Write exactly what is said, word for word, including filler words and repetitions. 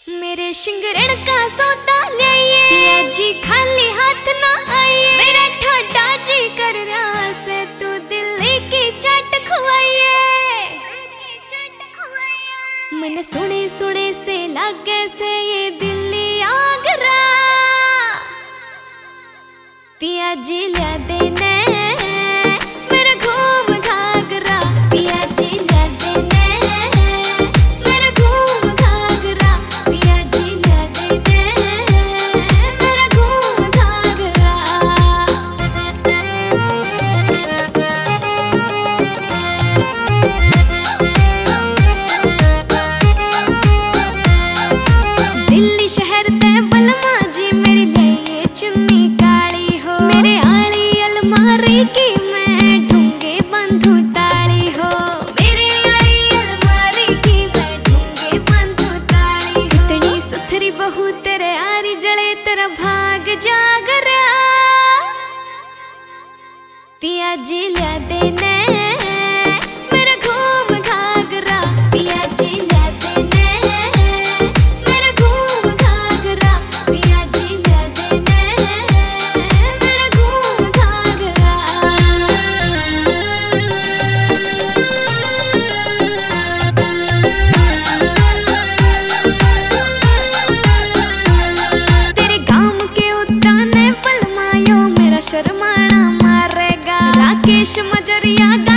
मेरे शिंगरण का सौदा लाइए पिया जी, खाली हाथ ना आइए। मेरा ठाडा जी कर रहा से तू दिल्ली की चाट खुआइए। मन सुने सुने से लागे से ये दिल्ली आगरा, पिया जी ला देने मेरा घूम घाघरा। पिया जी ला देने मेरा घूम घाघरा। पिया जी ला देने मेरा घूम घाघरा। दिल्ली शहर ते बलमा जी मेरी लिए चुन्नी काली हो। मेरे आली अलमारी की मैं ढूंगे बंधु ताली हो। मेरे आली अलमारी की मैं ढूंगे बंधु ताली हो। इतनी सुथरी बहू तेरे आरी जले तेरा भाग जागरा। पिया जी ला देने मेरा घूम घाघरा। पिया जी ला देने मेरा घूम घाघरा। पिया जी ला देने मेरा घूम घाघरा। तेरे गांव के उताने पलमायो मेरा शर्माना मारेगा। राकेश मजरिया